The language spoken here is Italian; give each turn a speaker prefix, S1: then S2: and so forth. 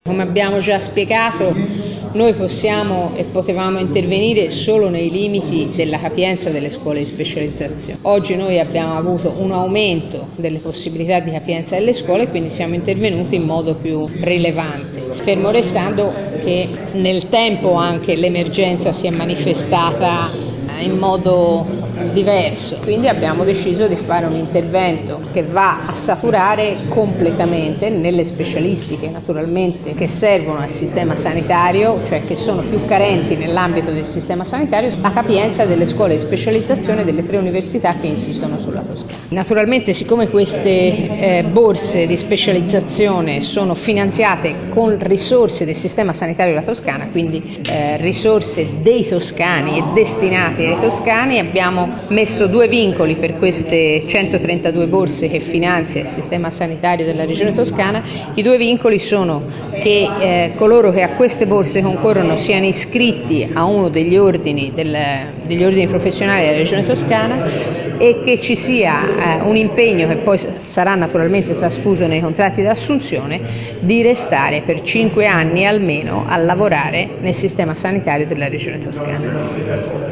S1: Come abbiamo già spiegato, noi possiamo e potevamo intervenire solo nei limiti della capienza delle scuole di specializzazione. Oggi noi abbiamo avuto un aumento delle possibilità di capienza delle scuole e quindi siamo intervenuti in modo più rilevante, fermo restando che nel tempo anche l'emergenza si è manifestata in modo diverso, quindi abbiamo deciso di fare un intervento che va a saturare completamente nelle specialistiche naturalmente che servono al sistema sanitario, cioè che sono più carenti nell'ambito del sistema sanitario, la capienza delle scuole di specializzazione delle 3 università che insistono sulla Toscana. Naturalmente, siccome queste borse di specializzazione sono finanziate con risorse del sistema sanitario della Toscana, quindi risorse dei toscani e destinate ai toscani, abbiamo messo 2 vincoli per queste 132 borse che finanzia il sistema sanitario della regione toscana. I 2 vincoli sono che coloro che a queste borse concorrono siano iscritti a uno degli ordini professionali della regione toscana e che ci sia un impegno che poi sarà naturalmente trasfuso nei contratti d'assunzione di restare per 5 anni almeno a lavorare nel sistema sanitario della regione toscana.